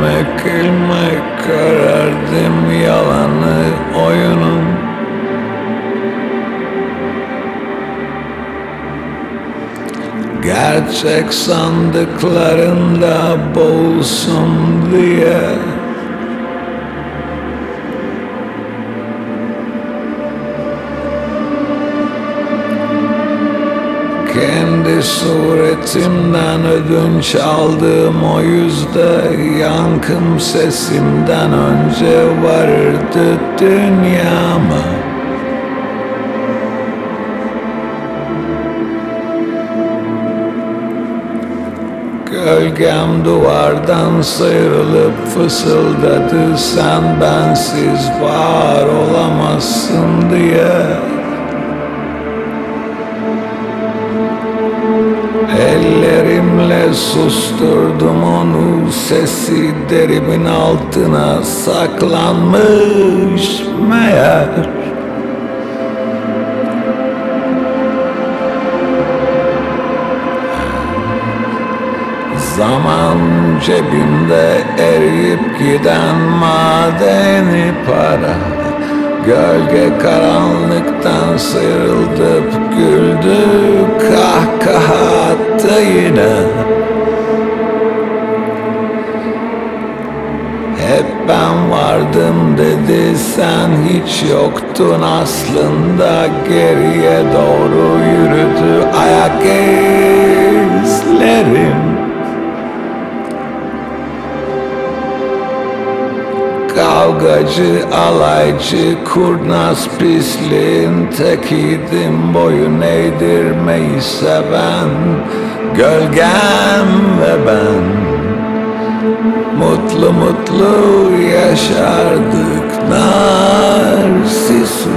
ilmek ilmek karardım yalanı oyunum. Gerçek sandıklarında boğulsun diye. Kendi suretimden ödünç aldığım o yüzde yankım sesimden önce varırdı dünyama. Gölgem duvardan sıyrılıp fısıldadı, sen bensiz var olamazsın diye. Ellerimle susturdum onu, sesi derimin altına saklanmış meğer. Zaman cebimde eriyip giden madeni para. Gölge karanlıktan sıyrılıp güldü, kahkaha attı yine. Hep ben vardım dedi, sen hiç yoktun aslında. Geriye doğru yürüdü ayak izlerim. Kavgacı, alaycı, kurnaz pisliğin tekiydim. Boyun eğdirmeyi seven gölgem ve ben. Mutlu mutlu yaşardık Narsisus.